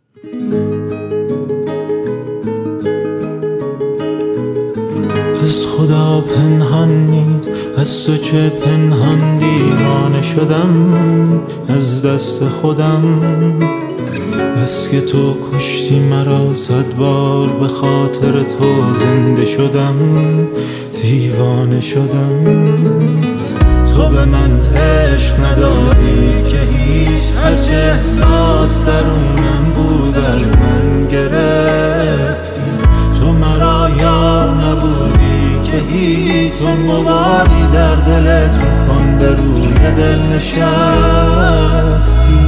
از خدا پنهان نیست، از تو چه پنهان دیوانه شدم از دست خودم. بس که تو کشتی مرا 100 بار، به خاطر تو زنده شدم، دیوانه شدم. تو به من عشق ندادی که هیچ، هرچه احساس درونم بود از من گرفتی. تو مرا یار نبودی که هیچ، تو مغاری در دل طوفان به روی دل نشستی.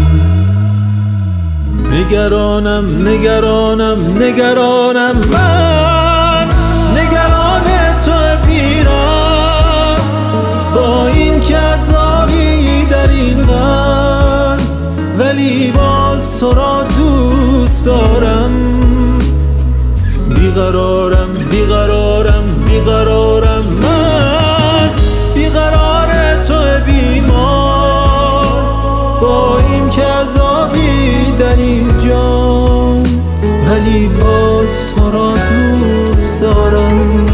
نگرانم نگرانم نگرانم من، نگران تو پیرم، با این که عذابی در این غم، ولی باز تو را دوست دارم. بیقرارم بیقرارم بیقرارم من، بیقرار تو بیمار، با این که عذابی در این جان، ولی باز تو را دوست دارم.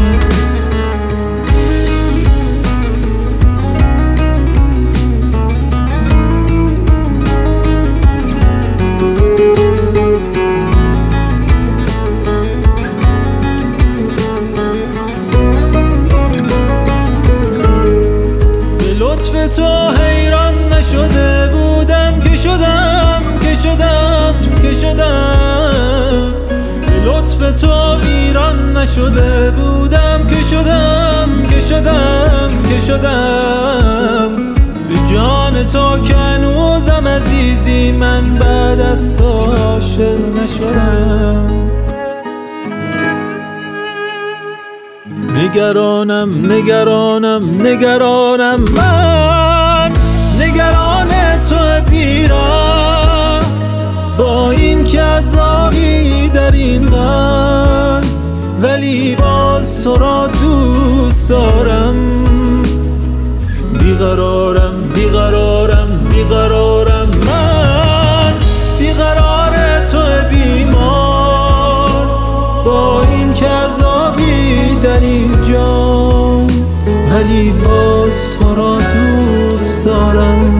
لطف تو حیران نشده بودم که شدم که شدم که شدم. به لطف تو ویران نشده بودم که شدم که شدم که شدم. به جان تو که هنوزم عزیزی، من بعد از تو عاشق نشدم. نگرانم نگرانم نگرانم من، نگران تو پیرم، با این که عذابی در این غم، ولی باز تو را دوست دارم. بیقرارم بیقرارم بیقرارم من، بیقرار تو بیمار، با این که عذابی در این جان، ولی باز تو را دوست دارم.